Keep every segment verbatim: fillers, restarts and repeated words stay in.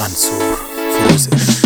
منصور فروزش.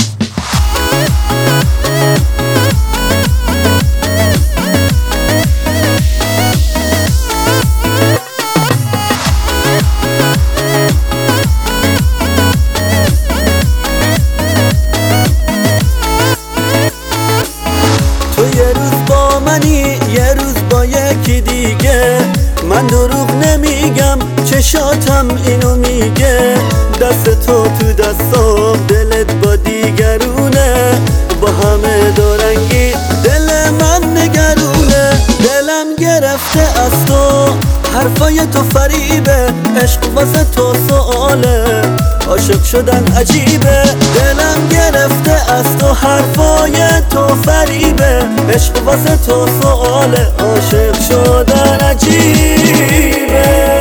یه روز با یکی دیگه، من دروغ نمیگم چشاتم اینو میگه. دست تو تو دستام، دلت با دیگرونه، با همه دارنگی دل من نگرونه. دلم گرفته از تو، حرفای تو فریبه، عشق واسه تو سؤاله، عاشق شدن عجیبه. دلم گرفته از تو، حرفای تو فریبه، عشق واسه تو سؤاله، عاشق شدن عجیبه.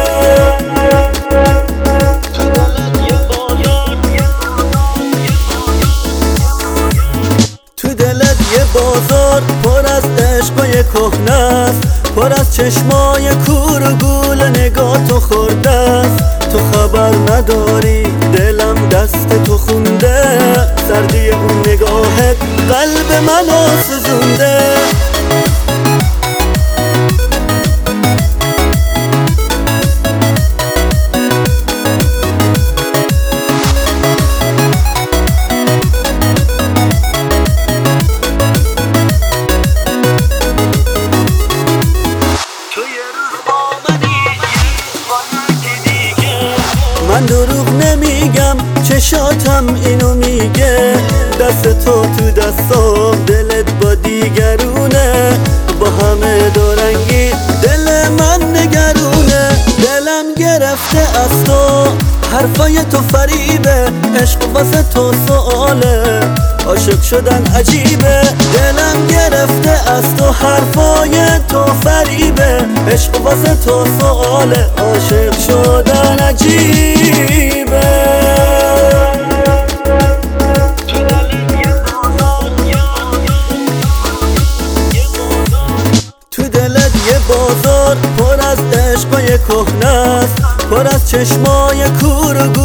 تو دلت یه بازار پر از عشقای کهنست، پر از چشمای کور و گول نگاه تو خورده است. تو خبر نداری دلم دست تو خونده، سردی اون نگاهت قلب منو سوزونده. من دروغ نمیگم چشاتم اینو میگه. دست تو تو دستام، دلت با دیگرونه، با همه دارنگی دل من نگرونه. دلم گرفته از تو، حرفای تو فریبه، عشق واسه تو سؤاله، عاشق شدن عجیبه. دلم گرفته از تو، حرفای تو فریبه، عشق واسه تو سؤاله، عاشق شدن عجیبه. تو دلت یه بازار پر از عشقای کهنست، پر از چشمای کور و